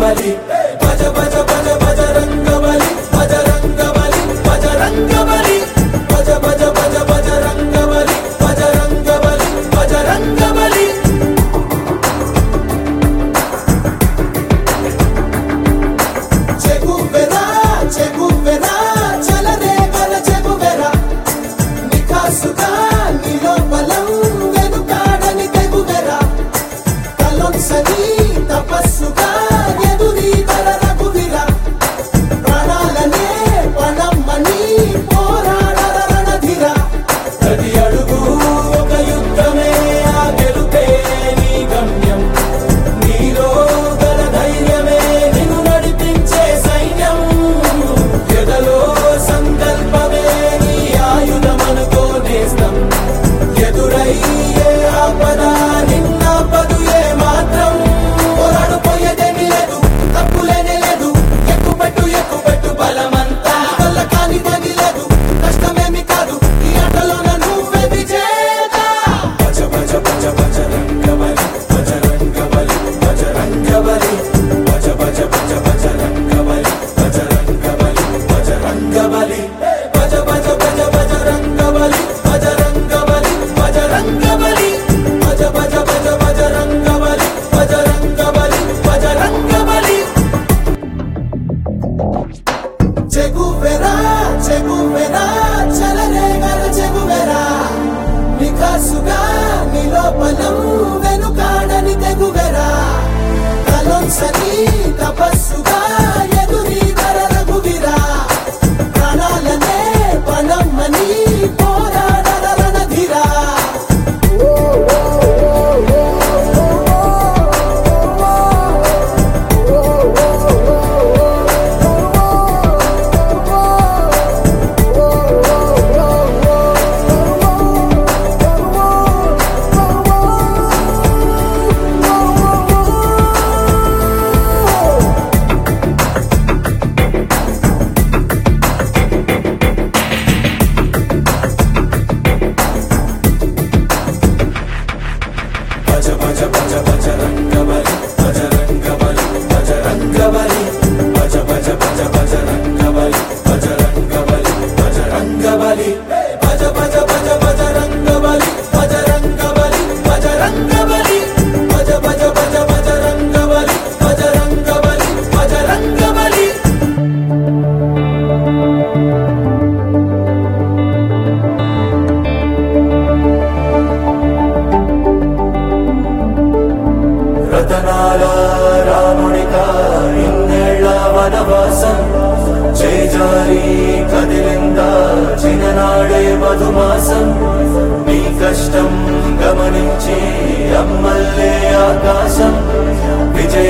బలి భజ భజ భజ బజరంగ బలి బజరంగ బలి బజరంగ బలి భజ భజ భజ బజరంగ బలి బజరంగ బలి బజరంగ బలి చెగువెరా చెగువెరా చలనే గల చెగువెరా నికాసుగా నీలో బలం వెనుకాడని తెగువెరా కలొంసని తపస్సుగా ఎదురీ ధర రఘువీరా ప్రాణాలనే పణమ్మని పోరాడర రణధీరా ప్రతి అడుగు ఒక యుద్ధమే ఆ గెలుపే నీ గమ్యం నీలో గల ధైర్యమే నిన్ను నడిపించే సైన్యం ఎదలో సంకల్పమే నీ ఆయుధమనుకో నేస్తం ఎదురయ్యే ఆపద నిన్నాపదు ఏ మాత్రం పోరాడు పోయేదేమీ లేదు తప్పులేనే లేదు ఎక్కుపెట్టు బలమంతా వల్ల కాని పని లేదు కష్టమేమి కాదు ఈ ఆటలోన నువ్వే విజేత భజ భజ భజ బజరంగ బలి బజరంగ బలి బజరంగ బలి భజ భజ భజ బజరంగ బలి బజరంగ బలి బజరంగ బలి భజ భజ భజ బజరంగ బలి బజరంగ బలి బజరంగ బలి భజ భజ భజ బజరంగ బలి బజరంగ బలి బజరంగ బలి చెగువెరా చెగువెరా చలనే గల చెగువెరా నికాసుగా నీలో బలం వెనుకాడని తెగువెరా కలొంసని తపస్సుగా ఎదురీ ధర రఘువీరా ప్రాణాలనే పణమ్మని పోరాడర రణధీరా భజ భజ భజ బజరంగ బలి బజరంగ బలి బజరంగ బలి భజ భజ భజ బజరంగ బలి బజరంగ బలి బజరంగ బలి భజ భజ భజ బజరంగ బలి బజరంగ బలి బజరంగ బలి భజ భజ భజ బజరంగ బలి బజరంగ బలి బజరంగ బలి రతనాల రామునిక ఇన్నేళ్ల వనవాసం చేజారి కదిలింద చిన్ననాడే మధుమాసం నీ కష్టం గమనించి అమ్మల్లే ఆకాశం విజయ